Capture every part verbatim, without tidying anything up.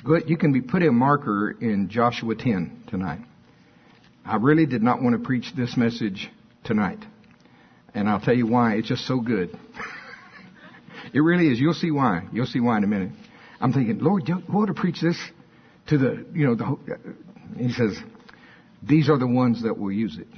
Good. You can be put a marker in Joshua ten tonight. I really did not want to preach this message tonight. And I'll tell you why. It's just so good. It really is. You'll see why. You'll see why in a minute. I'm thinking, Lord, you want to preach this to the, you know, the, he says, these are the ones that will use it.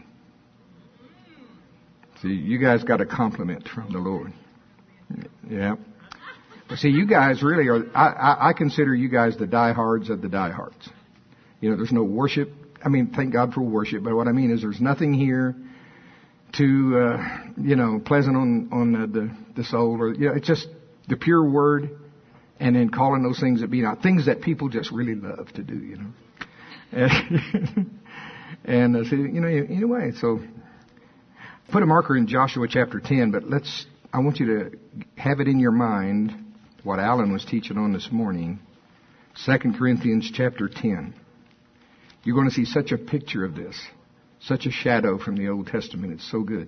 See, you guys got a compliment from the Lord. Yeah. But see, you guys really are, I, I, I consider you guys the diehards of the diehards. You know, there's no worship. I mean, thank God for worship. But what I mean is there's nothing here to, uh, you know, pleasant on, on uh, the, the soul. Or, you know, it's just the pure word and then calling those things that be not. Things that people just really love to do, you know. And, and uh, so, you know, anyway, so put a marker in Joshua chapter ten, but let's, I want you to have it in your mind what Alan was teaching on this morning, Second Corinthians chapter ten. You're going to see such a picture of this, such a shadow from the Old Testament. It's so good.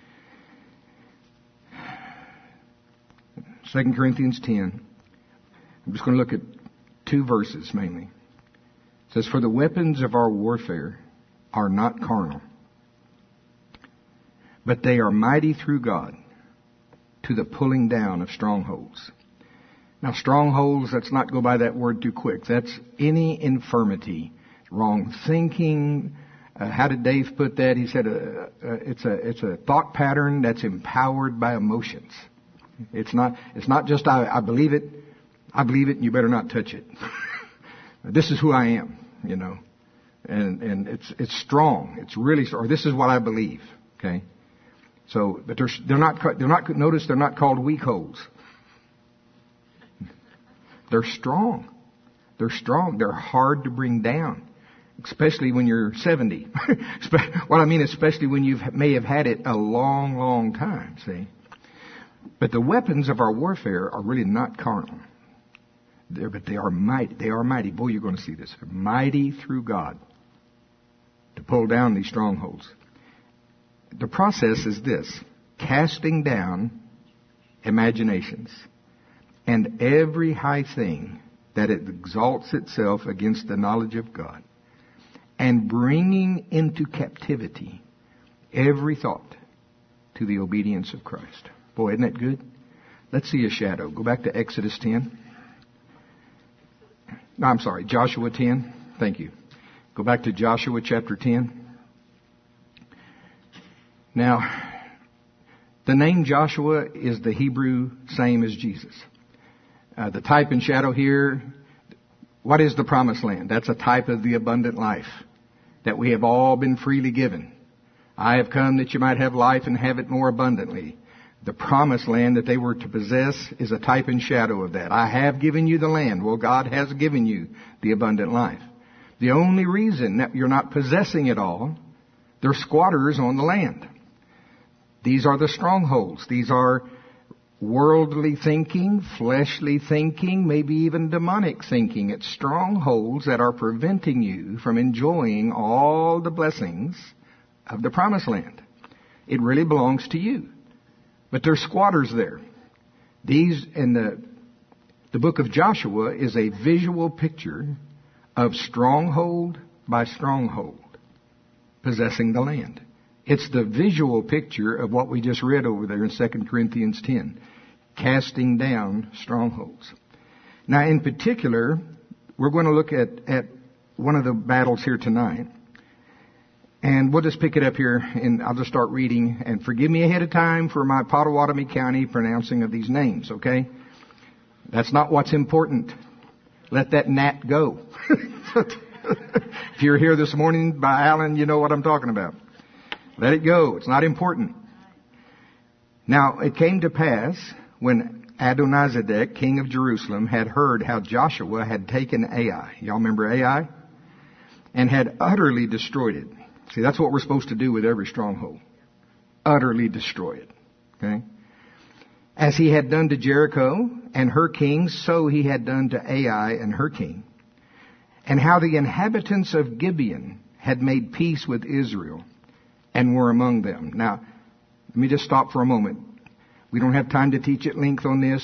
Second Corinthians ten. I'm just going to look at two verses mainly. It says, "For the weapons of our warfare are not carnal, but they are mighty through God to the pulling down of strongholds." Now, strongholds, let's not go by that word too quick. That's any infirmity, wrong thinking. Uh, how did Dave put that? He said uh, uh, it's a it's a thought pattern that's empowered by emotions. It's not it's not just I, I believe it, I believe it, and you better not touch it. This is who I am, you know, and and it's it's strong. It's really strong. This is what I believe. Okay, so but they're they're not they're not notice they're not called weak holes. They're strong. They're strong. They're hard to bring down, especially when you're seventy. What I mean, especially when you may have had it a long, long time, see. But the weapons of our warfare are really not carnal. They're, but they are mighty. They are mighty. Boy, you're going to see this. They're mighty through God to pull down these strongholds. The process is this: casting down imaginations and every high thing that it exalts itself against the knowledge of God, and bringing into captivity every thought to the obedience of Christ. Boy, isn't that good? Let's see a shadow. Go back to Exodus ten. No, I'm sorry, Joshua ten. Thank you. Go back to Joshua chapter ten. Now, the name Joshua is the Hebrew same as Jesus. Uh, the type and shadow here, what is the promised land? That's a type of the abundant life that we have all been freely given. I have come that you might have life and have it more abundantly. The promised land that they were to possess is a type and shadow of that. I have given you the land. Well, God has given you the abundant life. The only reason that you're not possessing it all, they're squatters on the land. These are the strongholds. These are worldly thinking, fleshly thinking, maybe even demonic thinking. It's strongholds that are preventing you from enjoying all the blessings of the promised land. It really belongs to you. But there's squatters there. These, in the, the book of Joshua is a visual picture of stronghold by stronghold possessing the land. It's the visual picture of what we just read over there in Second Corinthians ten. Casting down strongholds. Now, in particular, we're going to look at, at one of the battles here tonight. And we'll just pick it up here, and I'll just start reading. And forgive me ahead of time for my Pottawatomie County pronouncing of these names, okay? That's not what's important. Let that gnat go. If you're here this morning by Alan, you know what I'm talking about. Let it go. It's not important. Now, it came to pass when Adonizedek, king of Jerusalem, had heard how Joshua had taken Ai. Y'all remember Ai? And had utterly destroyed it. See, that's what we're supposed to do with every stronghold. Utterly destroy it. Okay? As he had done to Jericho and her king, so he had done to Ai and her king. And how the inhabitants of Gibeon had made peace with Israel and were among them. Now, let me just stop for a moment. We don't have time to teach at length on this.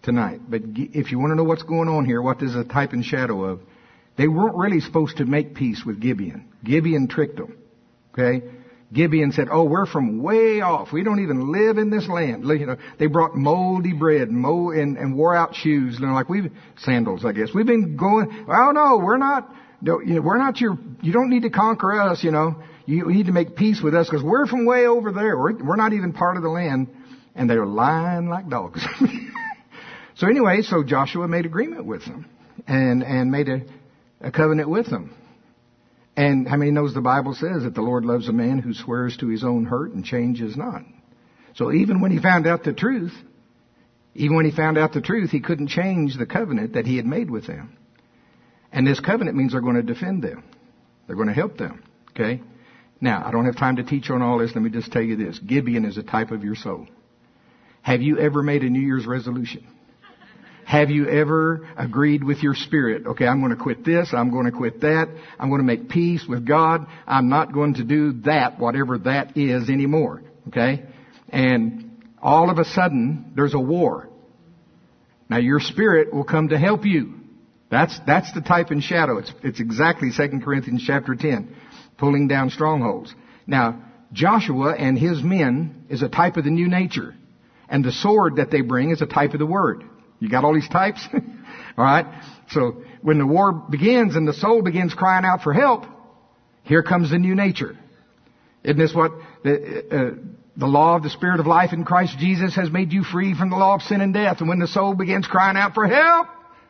tonight. But if you want to know what's going on here, what this is a type and shadow of, they weren't really supposed to make peace with Gibeon. Gibeon tricked them. Okay? Gibeon said, oh, we're from way off. We don't even live in this land. You know, they brought moldy bread mold, and, and wore out shoes. You know, like we've, sandals, I guess. We've been going, oh no, we're not, you know, we're not your, you don't need to conquer us, you know. You need to make peace with us because we're from way over there. We're, we're not even part of the land. And they're lying like dogs. So anyway, so Joshua made agreement with them and, and made a, a covenant with them. And how many knows the Bible says that the Lord loves a man who swears to his own hurt and changes not? So even when he found out the truth, even when he found out the truth, he couldn't change the covenant that he had made with them. And this covenant means they're going to defend them. They're going to help them. Okay? Now, I don't have time to teach on all this. Let me just tell you this. Gibeon is a type of your soul. Have you ever made a New Year's resolution? Have you ever agreed with your spirit? Okay, I'm going to quit this. I'm going to quit that. I'm going to make peace with God. I'm not going to do that, whatever that is anymore. Okay? And all of a sudden, there's a war. Now your spirit will come to help you. That's, that's the type and shadow. It's, it's exactly Second Corinthians chapter ten. Pulling down strongholds. Now, Joshua and his men is a type of the new nature. And the sword that they bring is a type of the word. You got all these types? All right. So when the war begins and the soul begins crying out for help, here comes the new nature. Isn't this what the, uh, the law of the Spirit of life in Christ Jesus has made you free from the law of sin and death? And when the soul begins crying out for help,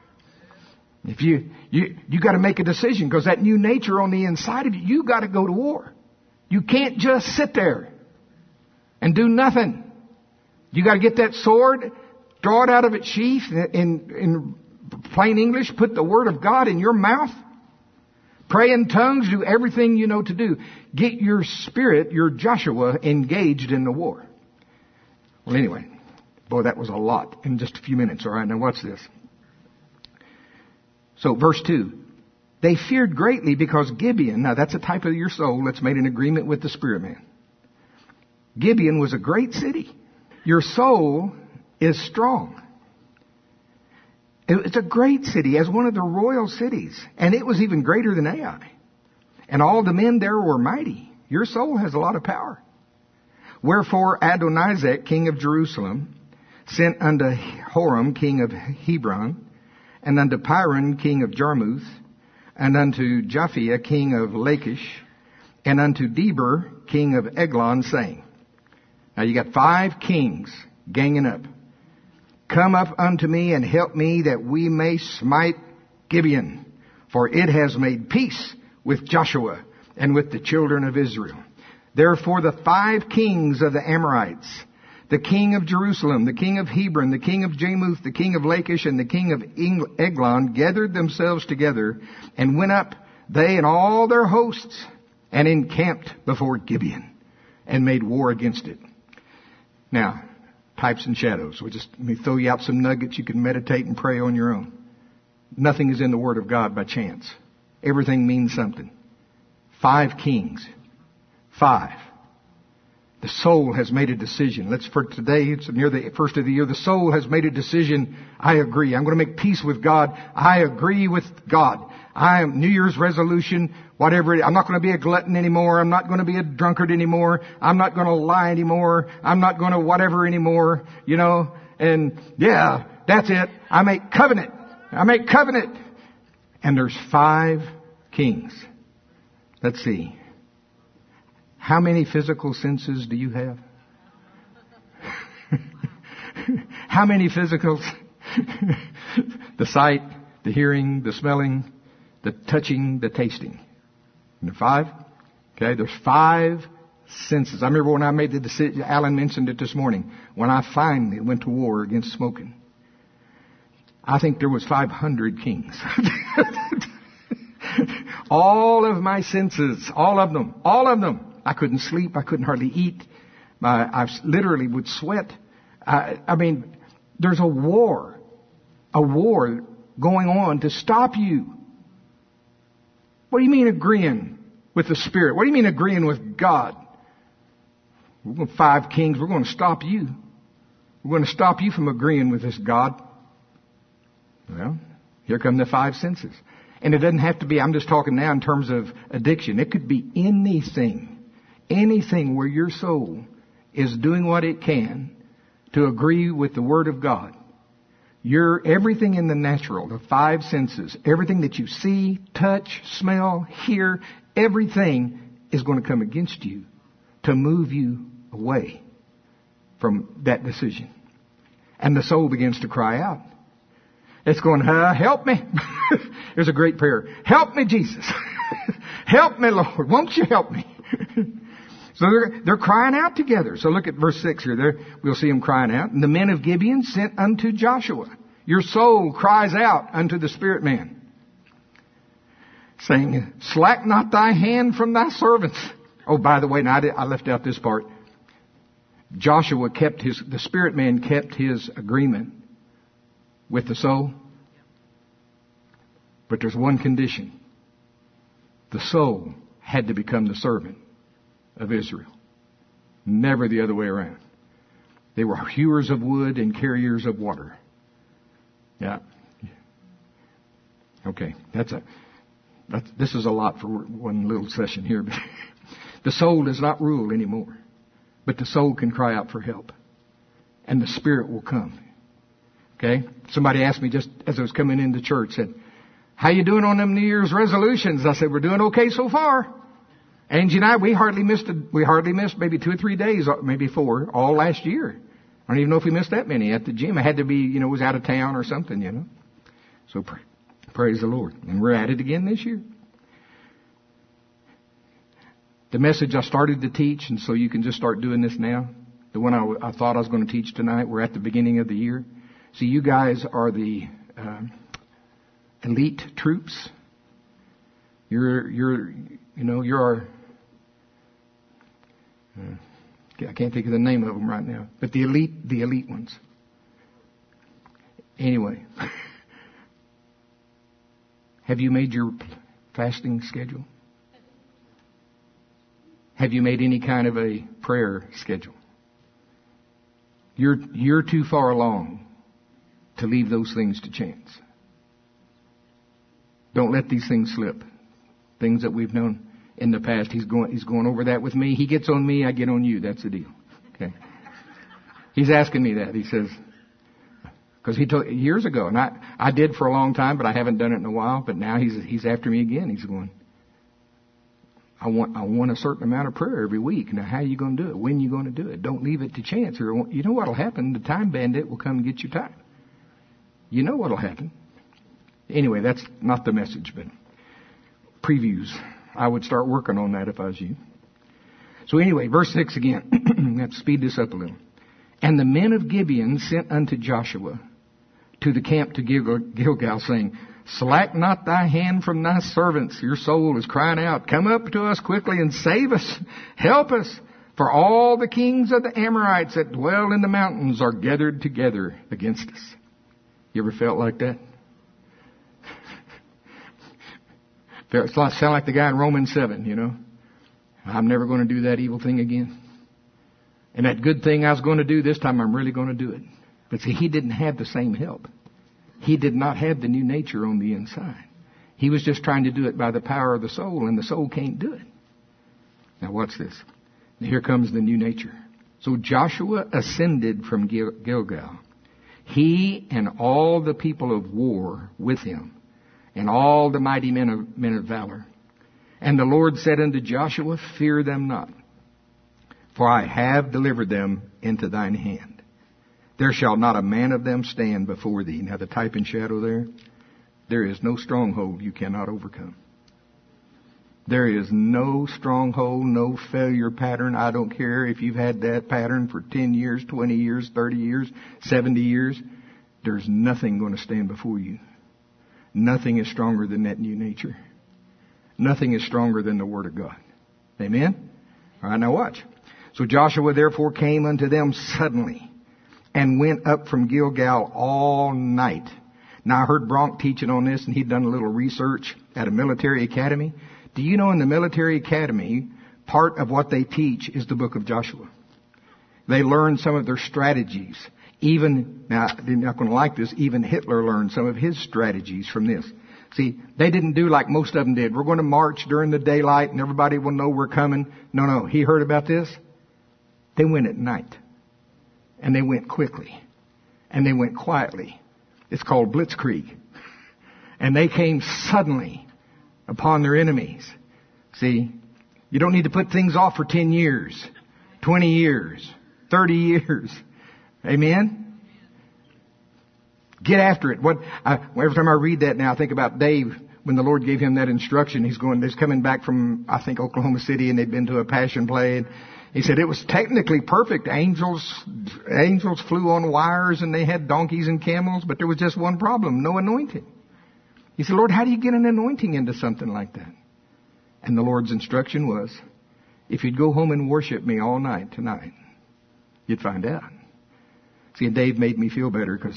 if you, you, you got to make a decision because that new nature on the inside of you, you got to go to war. You can't just sit there and do nothing. You got to get that sword, draw it out of its sheath, in, in plain English, put the Word of God in your mouth, pray in tongues, do everything you know to do. Get your spirit, your Joshua, engaged in the war. Well, anyway, boy, that was a lot in just a few minutes. All right, now watch this. So, verse two. They feared greatly because Gibeon, now that's a type of your soul that's made an agreement with the spirit man. Gibeon was a great city. Your soul is strong. It's a great city, as one of the royal cities. And it was even greater than Ai. And all the men there were mighty. Your soul has a lot of power. Wherefore Adonizek, king of Jerusalem, sent unto Horam, king of Hebron, and unto Piron, king of Jarmuth, and unto Japhia, king of Lachish, and unto Deber, king of Eglon, saying, now you got five kings ganging up. Come up unto me and help me that we may smite Gibeon, for it has made peace with Joshua and with the children of Israel. Therefore the five kings of the Amorites, the king of Jerusalem, the king of Hebron, the king of Jarmuth, the king of Lachish, and the king of Eglon gathered themselves together and went up, they and all their hosts, and encamped before Gibeon and made war against it. Now, types and shadows. We just, let me throw you out some nuggets you can meditate and pray on your own. Nothing is in the Word of God by chance. Everything means something. Five kings. Five. The soul has made a decision. Let's, for today, it's near the first of the year, the soul has made a decision. I agree. I'm going to make peace with God. I agree with God. I am New Year's resolution, whatever it is. I'm not going to be a glutton anymore. I'm not going to be a drunkard anymore. I'm not going to lie anymore. I'm not going to whatever anymore, you know. And yeah, that's it. I make covenant. I make covenant. And there's five kings. Let's see. How many physical senses do you have? How many physicals? The sight, the hearing, the smelling, the touching, the tasting. And there are five? Okay, there's five senses. I remember when I made the decision, Alan mentioned it this morning, when I finally went to war against smoking. I think there was five hundred kings. All of my senses, all of them, all of them. I couldn't sleep. I couldn't hardly eat. My, I literally would sweat. I, I mean, there's a war, a war going on to stop you. What do you mean agreeing with the Spirit? What do you mean agreeing with God? We're going five kings. We're going to stop you. We're going to stop you from agreeing with this God. Well, here come the five senses. And it doesn't have to be, I'm just talking now in terms of addiction. It could be anything, anything where your soul is doing what it can to agree with the Word of God. Your everything in the natural, the five senses, everything that you see, touch, smell, hear, everything is going to come against you to move you away from that decision. And the soul begins to cry out. It's going, uh, help me. There's a great prayer. Help me, Jesus. Help me, Lord. Won't you help me? So they're, they're crying out together. So look at verse six here. There, we'll see them crying out. And the men of Gibeon sent unto Joshua. Your soul cries out unto the spirit man, saying, slack not thy hand from thy servants. Oh, by the way, now I, did, I left out this part. Joshua kept his, the spirit man kept his agreement with the soul. But there's one condition. The soul had to become the servant of Israel. Never the other way around. They were hewers of wood and carriers of water. Yeah. Okay. That's a, that's, this is a lot for one little session here. But the soul does not rule anymore. But the soul can cry out for help. And the Spirit will come. Okay? Somebody asked me just as I was coming into church, said, how you doing on them New Year's resolutions? I said, we're doing okay so far. Angie and I, we hardly missed, a, we hardly missed maybe two or three days, maybe four, all last year. I don't even know if we missed that many at the gym. I had to be, you know, was out of town or something, you know. So pray, praise the Lord. And we're at it again this year. The message I started to teach, and so you can just start doing this now. The one I, I thought I was going to teach tonight, we're at the beginning of the year. See, you guys are the uh, elite troops. You're, you're, you know, you're our, uh, I can't think of the name of them right now, but the elite, the elite ones. Anyway, have you made your fasting schedule? Have you made any kind of a prayer schedule? You're, you're too far along to leave those things to chance. Don't let these things slip. Things that we've known in the past. He's going, he's going over that with me. He gets on me, I get on you. That's the deal. Okay. He's asking me that. He says, because he told years ago, and I, I did for a long time, but I haven't done it in a while. But now he's, he's after me again. He's going, I want, I want a certain amount of prayer every week. Now, how are you going to do it? When are you going to do it? Don't leave it to chance. Or you know what will happen? The time bandit will come and get your time. You know what will happen. Anyway, that's not the message, but previews. I would start working on that if I was you. So anyway, verse six again. I have to speed this up a little. And the men of Gibeon sent unto Joshua to the camp to Gilgal, saying, slack not thy hand from thy servants. Your soul is crying out. Come up to us quickly and save us. Help us. For all the kings of the Amorites that dwell in the mountains are gathered together against us. You ever felt like that? It sounds like the guy in Romans seven, you know. I'm never going to do that evil thing again. And that good thing I was going to do, this time I'm really going to do it. But see, he didn't have the same help. He did not have the new nature on the inside. He was just trying to do it by the power of the soul, and the soul can't do it. Now watch this. Now here comes the new nature. So Joshua ascended from Gil- Gilgal, he and all the people of war with him, and all the mighty men of, men of valor. And the Lord said unto Joshua, fear them not, for I have delivered them into thine hand. There shall not a man of them stand before thee. Now the type and shadow there, there is no stronghold you cannot overcome. There is no stronghold, no failure pattern. I don't care if you've had that pattern for ten years, twenty years, thirty years, seventy years. There's nothing going to stand before you. Nothing is stronger than that new nature. Nothing is stronger than the Word of God. Amen? All right, now watch. So Joshua therefore came unto them suddenly and went up from Gilgal all night. Now I heard Bronk teaching on this, and he'd done a little research at a military academy. Do you know in the military academy, part of what they teach is the book of Joshua. They learn some of their strategies. Even, now, you're not going to like this, even Hitler learned some of his strategies from this. See, they didn't do like most of them did. We're going to march during the daylight and everybody will know we're coming. No, no. He heard about this. They went at night. And they went quickly. And they went quietly. It's called blitzkrieg. And they came suddenly upon their enemies. See, you don't need to put things off for ten years, twenty years, thirty years. Amen? Get after it. What I, every time I read that now, I think about Dave when the Lord gave him that instruction. He's going, he's coming back from, I think, Oklahoma City, and they'd been to a passion play. And he said it was technically perfect. Angels, angels flew on wires, and they had donkeys and camels, but there was just one problem: no anointing. He said, Lord, how do you get an anointing into something like that? And the Lord's instruction was, if you'd go home and worship me all night tonight, you'd find out. See, and Dave made me feel better because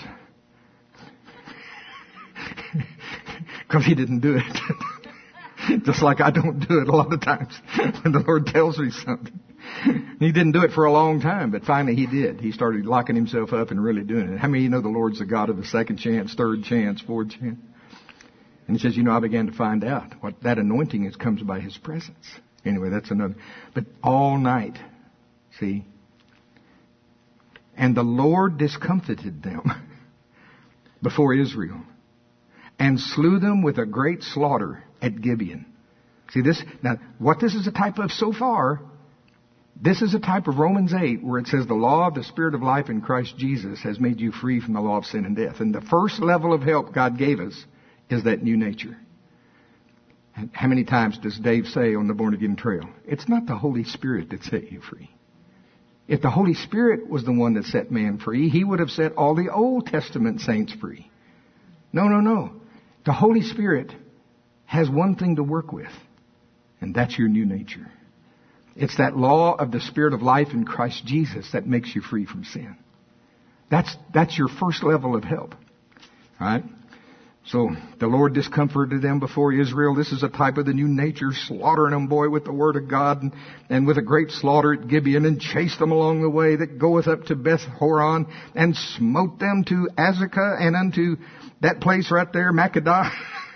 because he didn't do it. Just like I don't do it a lot of times when the Lord tells me something. He didn't do it for a long time, but finally he did. He started locking himself up and really doing it. How many of you know the Lord's the God of the second chance, third chance, fourth chance? And he says, you know, I began to find out what that anointing is comes by his presence. Anyway, that's another. But all night, see. And the Lord discomfited them before Israel and slew them with a great slaughter at Gibeon. See this? Now, what this is a type of so far, this is a type of Romans eight where it says the law of the Spirit of life in Christ Jesus has made you free from the law of sin and death. And the first level of help God gave us is that new nature. And how many times does Dave say on the Born Again Trail, it's not the Holy Spirit that set you free. If the Holy Spirit was the one that set man free, he would have set all the Old Testament saints free. No, no, no. The Holy Spirit has one thing to work with, and that's your new nature. It's that law of the Spirit of life in Christ Jesus that makes you free from sin. That's, that's your first level of help. All right? So the Lord discomforted them before Israel. This is a type of the new nature, slaughtering them, boy, with the word of God, and, and with a great slaughter at Gibeon, and chased them along the way that goeth up to Beth Horon, and smote them to Azekah, and unto that place right there, Maccadah.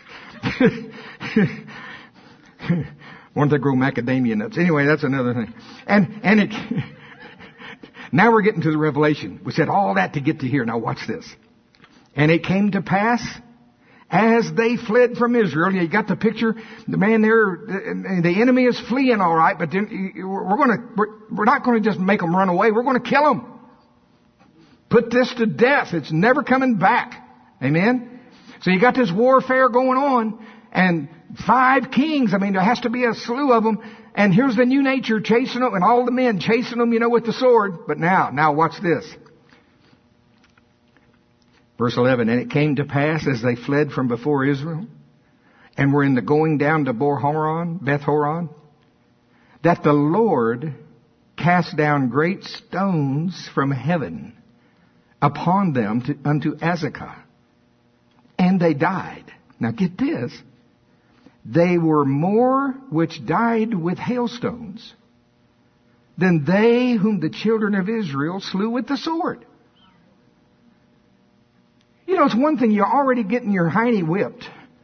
Wanted to grow macadamia nuts. Anyway, that's another thing. And and it. Now we're getting to the Revelation. We said all that to get to here. Now watch this. And it came to pass, as they fled from Israel. You got the picture. The man there, the enemy is fleeing, all right. But then we're going to, we're, we're not going to just make them run away. We're going to kill them. Put this to death. It's never coming back. Amen. So you got this warfare going on, and five kings. I mean, there has to be a slew of them. And here's the new nature chasing them, and all the men chasing them, you know, with the sword. But now, now watch this. Verse eleven, and it came to pass as they fled from before Israel and were in the going down to Bor-Horon, Beth Horon, that the Lord cast down great stones from heaven upon them to, unto Azekah, and they died. Now get this. They were more which died with hailstones than they whom the children of Israel slew with the sword. You know, it's one thing, you're already getting your hiney whipped.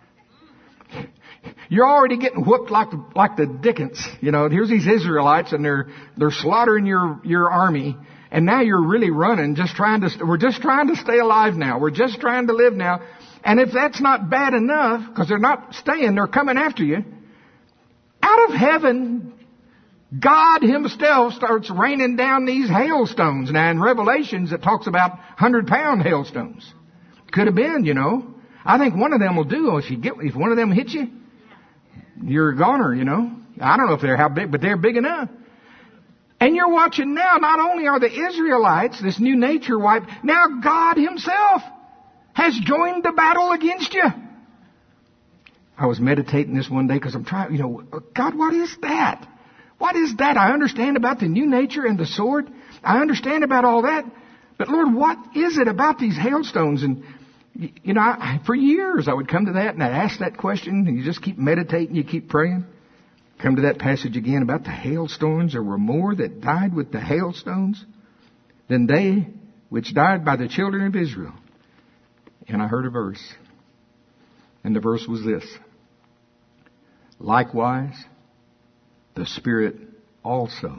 You're already getting whooped like, like the Dickens. You know, here's these Israelites and they're, they're slaughtering your, your army. And now you're really running, just trying to, we're just trying to stay alive now. We're just trying to live now. And if that's not bad enough, because they're not staying, they're coming after you. Out of heaven, God himself starts raining down these hailstones. Now in Revelations, it talks about hundred pound hailstones. Could have been, you know. I think one of them will do. If you get, if one of them hits you, you're a goner, you know. I don't know if they're how big, but they're big enough. And you're watching now, not only are the Israelites, this new nature wiped, now God himself has joined the battle against you. I was meditating this one day because I'm trying, you know, God, what is that? What is that? I understand about the new nature and the sword. I understand about all that. But Lord, what is it about these hailstones? And, you know, I, for years I would come to that and I'd ask that question, and you just keep meditating, you keep praying. Come to that passage again about the hailstones. There were more that died with the hailstones than they which died by the children of Israel. And I heard a verse. And the verse was this. Likewise, the Spirit also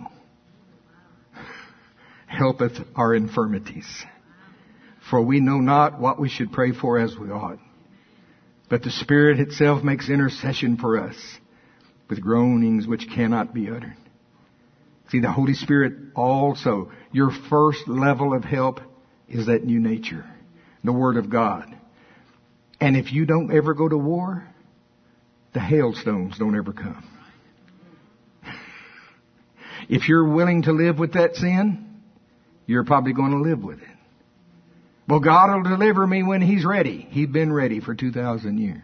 helpeth our infirmities. For we know not what we should pray for as we ought. But the Spirit itself makes intercession for us with groanings which cannot be uttered. See, the Holy Spirit also, your first level of help is that new nature, the Word of God. And if you don't ever go to war, the hailstones don't ever come. If you're willing to live with that sin, you're probably going to live with it. Well, God will deliver me when He's ready. He's been ready for two thousand years.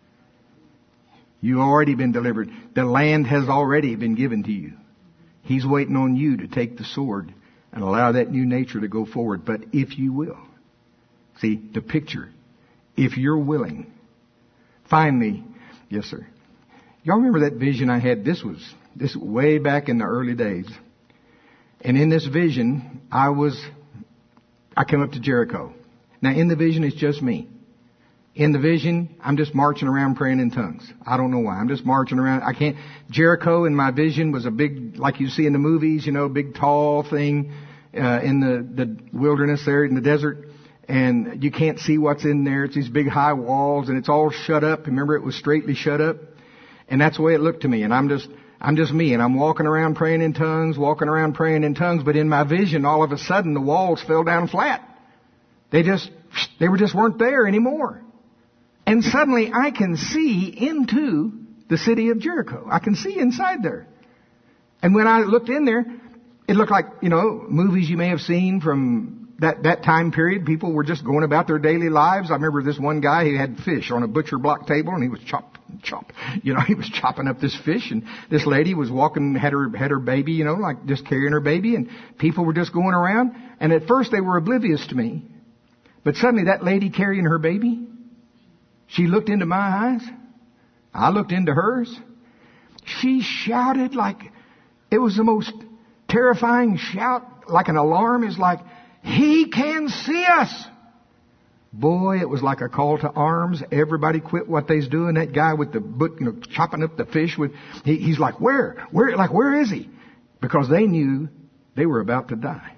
You've already been delivered. The land has already been given to you. He's waiting on you to take the sword and allow that new nature to go forward. But if you will. See, the picture. If you're willing. Finally, yes, sir. Y'all remember that vision I had? This was, this way back in the early days. And in this vision, I was, I came up to Jericho. Now in the vision, it's just me. In the vision, I'm just marching around praying in tongues. I don't know why. I'm just marching around. I can't, Jericho in my vision was a big, like you see in the movies, you know, big tall thing, uh, in the, the wilderness there in the desert. And you can't see what's in there. It's these big high walls and it's all shut up. Remember, it was straightly shut up. And that's the way it looked to me. And I'm just, I'm just me. And I'm walking around praying in tongues, walking around praying in tongues. But in my vision, all of a sudden, the walls fell down flat. They just, they were just weren't there anymore. And suddenly I can see into the city of Jericho. I can see inside there. And when I looked in there, it looked like, you know, movies you may have seen from that, that time period. People were just going about their daily lives. I remember this one guy, he had fish on a butcher block table and he was chop, chop. You know, he was chopping up this fish and this lady was walking, had her, had her baby, you know, like just carrying her baby and people were just going around. And at first they were oblivious to me. But suddenly that lady carrying her baby, she looked into my eyes. I looked into hers. She shouted like, it was the most terrifying shout, like an alarm. Is like, He can see us. Boy, it was like a call to arms. Everybody quit what they's doing. That guy with the, you know, chopping up the fish with, he, he's like, where, where, like, where is he? Because they knew they were about to die.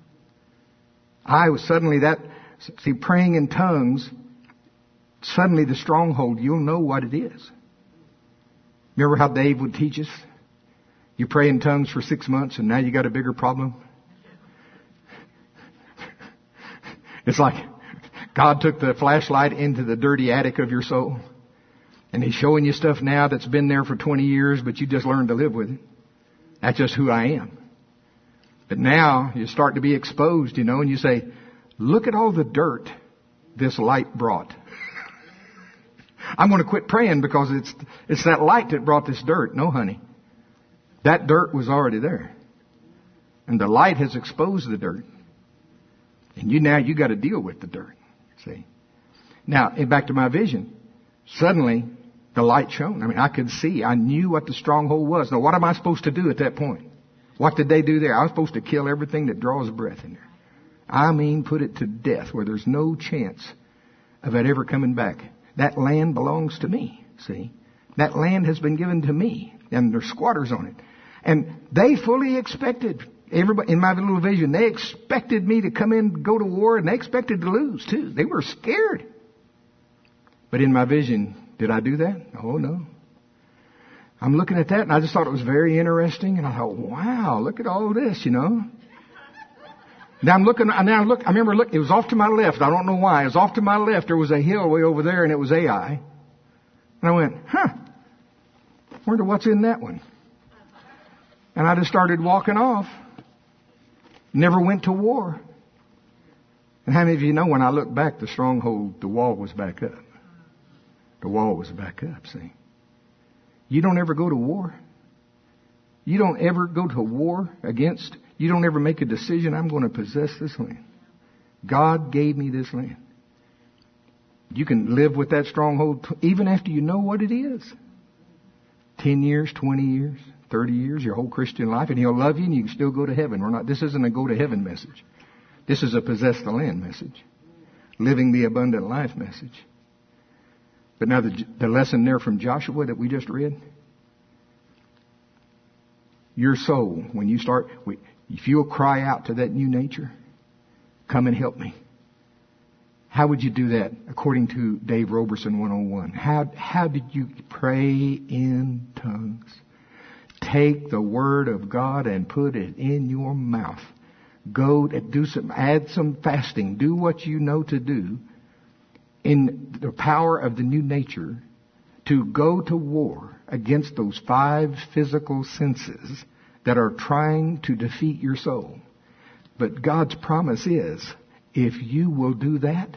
I was suddenly that, see, praying in tongues, suddenly the stronghold, you'll know what it is. Remember how Dave would teach us? You pray in tongues for six months and now you got a bigger problem? It's like God took the flashlight into the dirty attic of your soul and He's showing you stuff now that's been there for twenty years, but you just learned to live with it. That's just who I am. But now you start to be exposed, you know, and you say, look at all the dirt this light brought. I'm going to quit praying because it's, it's that light that brought this dirt. No, honey. That dirt was already there. And the light has exposed the dirt. And you now, you got to deal with the dirt. See? Now, back to my vision. Suddenly, the light shone. I mean, I could see. I knew what the stronghold was. Now, what am I supposed to do at that point? What did they do there? I was supposed to kill everything that draws breath in there. I mean, put it to death where there's no chance of it ever coming back. That land belongs to me. See? That land has been given to me. And there's squatters on it. And they fully expected, everybody in my little vision, they expected me to come in and go to war, and they expected to lose too. They were scared. But in my vision, did I do that? Oh no. I'm looking at that and I just thought it was very interesting, and I thought, wow, look at all this, you know. Now I'm looking, now look, I remember look, it was off to my left. I don't know why. It was off to my left. There was a hill way over there and it was Ai. And I went, huh, wonder what's in that one. And I just started walking off. Never went to war. And how many of you know when I look back, the stronghold, the wall was back up. The wall was back up, see. You don't ever go to war. You don't ever go to war against, you don't ever make a decision, I'm going to possess this land. God gave me this land. You can live with that stronghold even after you know what it is. Ten years, twenty years, thirty years, your whole Christian life, and He'll love you and you can still go to heaven. We're not, this isn't a go to heaven message. This is a possess the land message. Living the abundant life message. But now the, the lesson there from Joshua that we just read. Your soul, when you start, if you'll cry out to that new nature, come and help me. How would you do that according to Dave Roberson one oh one? How, how did you pray in tongues? Take the word of God and put it in your mouth. Go and do some, add some fasting. Do what you know to do in the power of the new nature to go to war against those five physical senses that are trying to defeat your soul. But God's promise is, if you will do that,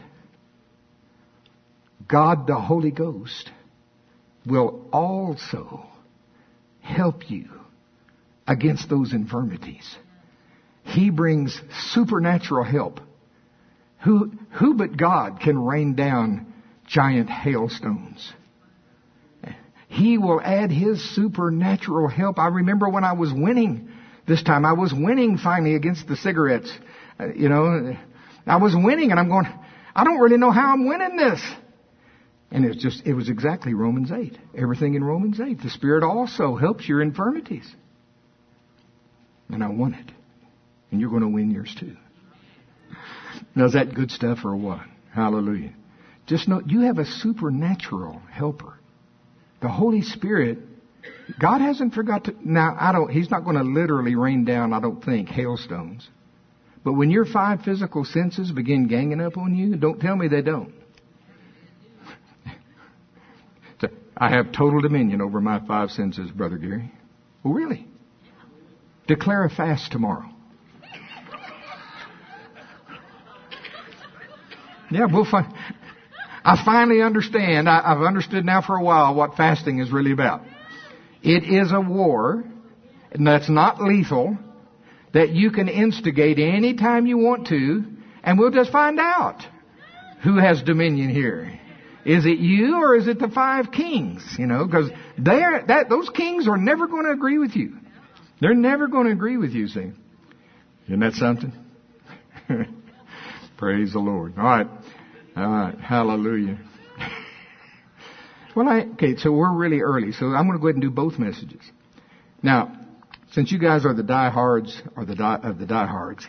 God the Holy Ghost will also help you against those infirmities. He brings supernatural help. Who, who but God can rain down giant hailstones? He will add His supernatural help. I remember when I was winning this time. I was winning finally against the cigarettes. Uh, you know, I was winning and I'm going, I don't really know how I'm winning this. And it's just, it was exactly Romans eight. Everything in Romans eight. The Spirit also helps your infirmities. And I won it. And you're going to win yours too. Now, is that good stuff or what? Hallelujah. Just know you have a supernatural helper. The Holy Spirit, God hasn't forgot to, now I don't, He's not going to literally rain down, I don't think, hailstones. But when your five physical senses begin ganging up on you, don't tell me they don't. So, I have total dominion over my five senses, Brother Gary. Well, really? Declare a fast tomorrow. Yeah, we'll find. I finally understand. I, I've understood now for a while what fasting is really about. It is a war, and that's not lethal, that you can instigate any time you want to, and we'll just find out who has dominion here. Is it you or is it the five kings? You know, because they're that those kings are never going to agree with you. They're never going to agree with you. See, isn't that something? Praise the Lord. All right. All right. Hallelujah. Well, I, okay, so we're really early, so I'm going to go ahead and do both messages. Now, since you guys are the diehards, or the die, of the diehards,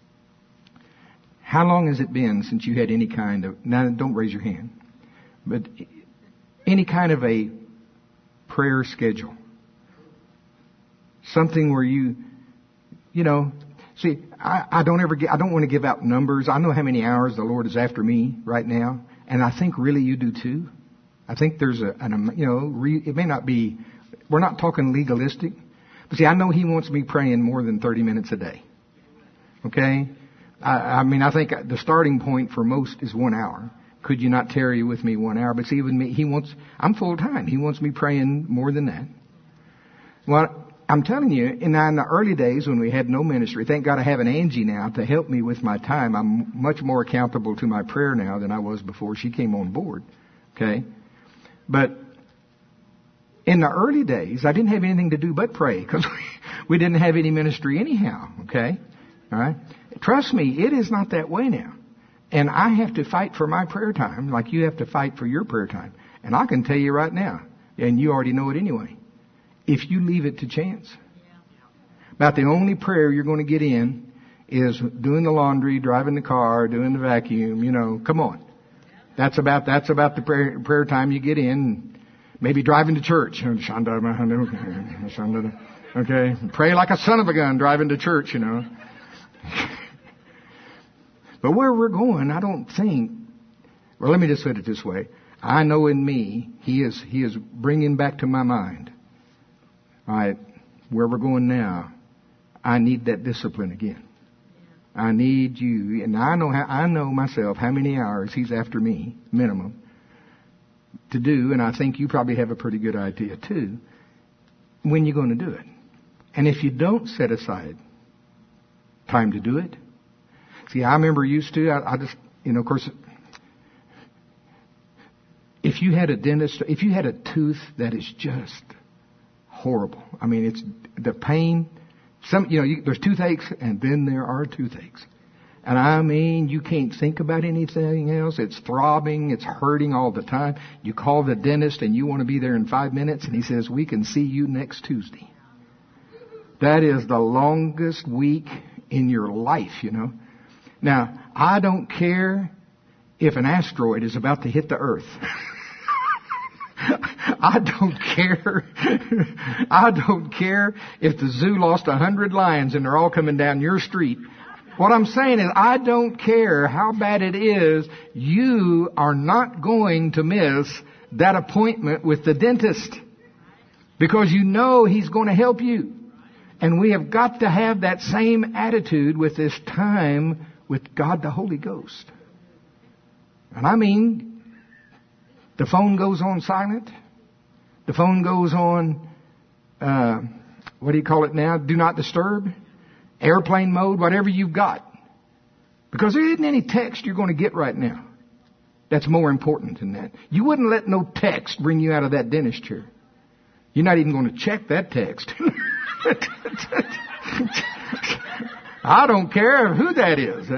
how long has it been since you had any kind of, now don't raise your hand, but any kind of a prayer schedule? Something where you, you know, see, I, I don't ever get, I don't want to give out numbers. I know how many hours the Lord is after me right now. And I think really you do too. I think there's a, an, you know, re, it may not be, we're not talking legalistic. But see, I know He wants me praying more than thirty minutes a day. Okay? I, I mean, I think the starting point for most is one hour. Could you not tarry with me one hour? But see, with me, He wants, I'm full time. He wants me praying more than that. Well, I'm telling you, in the early days when we had no ministry, thank God I have an Angie now to help me with my time. I'm much more accountable to my prayer now than I was before she came on board. Okay? But in the early days, I didn't have anything to do but pray because we didn't have any ministry anyhow. Okay? All right? Trust me, it is not that way now. And I have to fight for my prayer time like you have to fight for your prayer time. And I can tell you right now, and you already know it anyway, if you leave it to chance. About the only prayer you're going to get in is doing the laundry, driving the car, doing the vacuum, you know, come on. That's about, that's about the prayer, prayer time you get in. Maybe driving to church. Okay. Pray like a son of a gun driving to church, you know. But where we're going, I don't think, well, let me just put it this way. I know in me, He is, He is bringing back to my mind. All right, where we're going now, I need that discipline again. I need you, and I know how, I know myself how many hours He's after me, minimum, to do, and I think you probably have a pretty good idea too, when you're going to do it. And if you don't set aside time to do it, see, I remember used to, I, I just, you know, of course, if you had a dentist, if you had a tooth that is just horrible. I mean, it's the pain. Some, you know, you, there's toothaches, and then there are toothaches. And I mean, you can't think about anything else. It's throbbing. It's hurting all the time. You call the dentist and you want to be there in five minutes. And he says, we can see you next Tuesday. That is the longest week in your life, you know. Now, I don't care if an asteroid is about to hit the earth. I don't care. I don't care if the zoo lost a hundred lions and they're all coming down your street. What I'm saying is, I don't care how bad it is. You are not going to miss that appointment with the dentist because you know he's going to help you. And we have got to have that same attitude with this time with God the Holy Ghost. And I mean, the phone goes on silent. The phone goes on, uh, what do you call it now? Do not disturb. Airplane mode, whatever you've got. Because there isn't any text you're going to get right now that's more important than that. You wouldn't let no text bring you out of that dentist chair. You're not even going to check that text. I don't care who that is.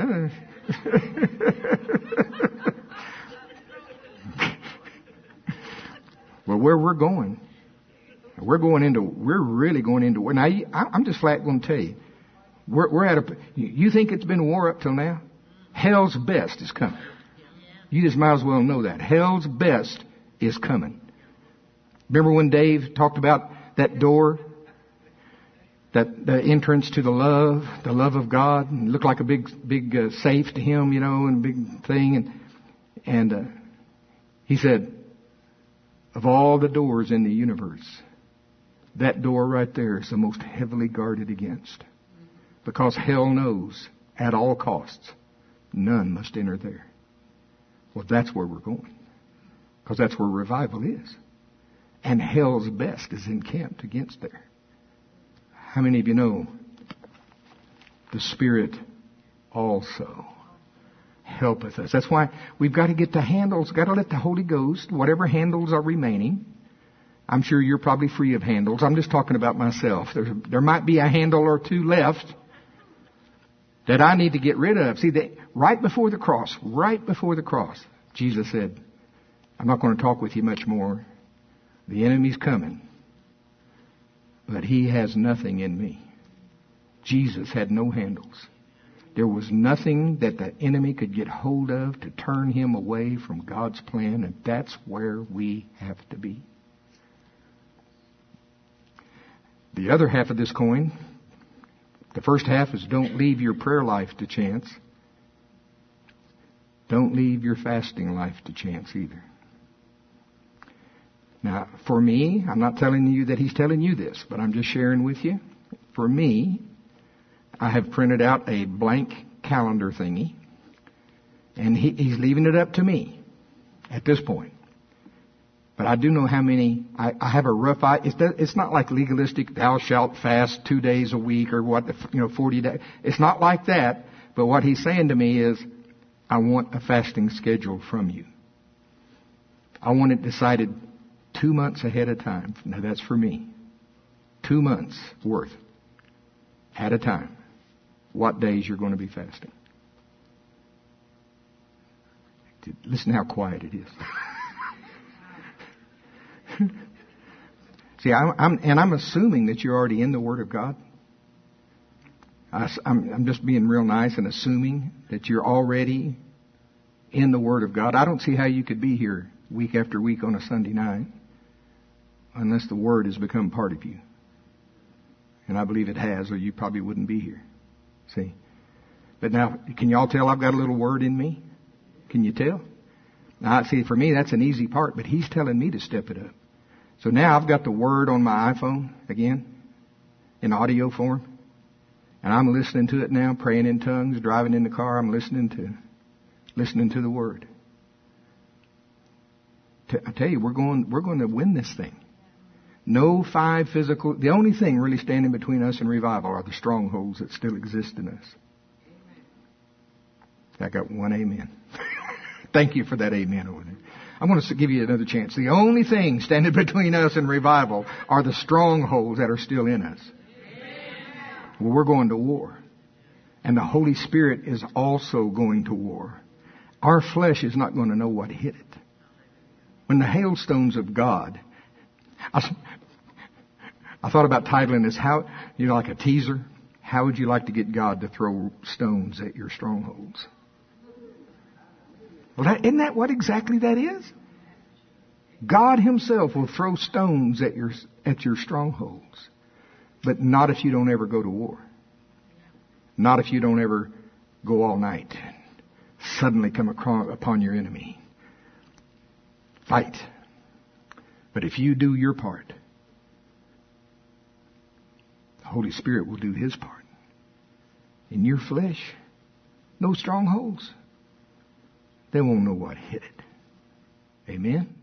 Well, where we're going, we're going into, we're really going into war. Now, I'm just flat going to tell you, we're, we're at a, you think it's been war up till now? Hell's best is coming. You just might as well know that. Hell's best is coming. Remember when Dave talked about that door? That the entrance to the love, the love of God, and it looked like a big, big uh, safe to him, you know, and a big thing. And, and uh, he said, of all the doors in the universe, that door right there is the most heavily guarded against. Because hell knows, at all costs, none must enter there. Well, that's where we're going. Because that's where revival is. And hell's best is encamped against there. How many of you know the Spirit also helpeth us? That's why we've got to get the handles, got to let the Holy Ghost, whatever handles are remaining. I'm sure you're probably free of handles. I'm just talking about myself. There's, there might be a handle or two left that I need to get rid of. See, they, right before the cross, right before the cross, Jesus said, I'm not going to talk with you much more. The enemy's coming. But he has nothing in me. Jesus had no handles. There was nothing that the enemy could get hold of to turn him away from God's plan, and that's where we have to be. The other half of this coin, the first half is don't leave your prayer life to chance. Don't leave your fasting life to chance either. Now, for me, I'm not telling you that he's telling you this, but I'm just sharing with you. For me, I have printed out a blank calendar thingy, and he, he's leaving it up to me at this point. But I do know how many, I, I have a rough idea. It's, it's not like legalistic, thou shalt fast two days a week or what, you know, forty days. It's not like that. But what he's saying to me is, I want a fasting schedule from you. I want it decided two months ahead of time. Now that's for me. Two months worth at a time. What days you're going to be fasting. Listen how quiet it is. See, I'm, I'm, and I'm assuming that you're already in the Word of God. I, I'm, I'm just being real nice and assuming that you're already in the Word of God. I don't see how you could be here week after week on a Sunday night unless the Word has become part of you. And I believe it has, or you probably wouldn't be here. See? But now, can you all tell I've got a little Word in me? Can you tell? Now, see, for me, that's an easy part, but He's telling me to step it up. So now I've got the Word on my iPhone again, in audio form. And I'm listening to it now, praying in tongues, driving in the car. I'm listening to, listening to the Word. I tell you, we're going, we're going to win this thing. No five physical, the only thing really standing between us and revival are the strongholds that still exist in us. I got one amen. Thank you for that amen over there. I'm going to give you another chance. The only thing standing between us and revival are the strongholds that are still in us. Well, we're going to war. And the Holy Spirit is also going to war. Our flesh is not going to know what hit it. When the hailstones of God, I, I thought about titling this, how, you know, like a teaser. How would you like to get God to throw stones at your strongholds? Well, that, isn't that what exactly that is? God himself will throw stones at your, at your strongholds. But not if you don't ever go to war. Not if you don't ever go all night and suddenly come across, upon your enemy. Fight. But if you do your part, the Holy Spirit will do his part. In your flesh, no strongholds. They won't know what hit it. Amen?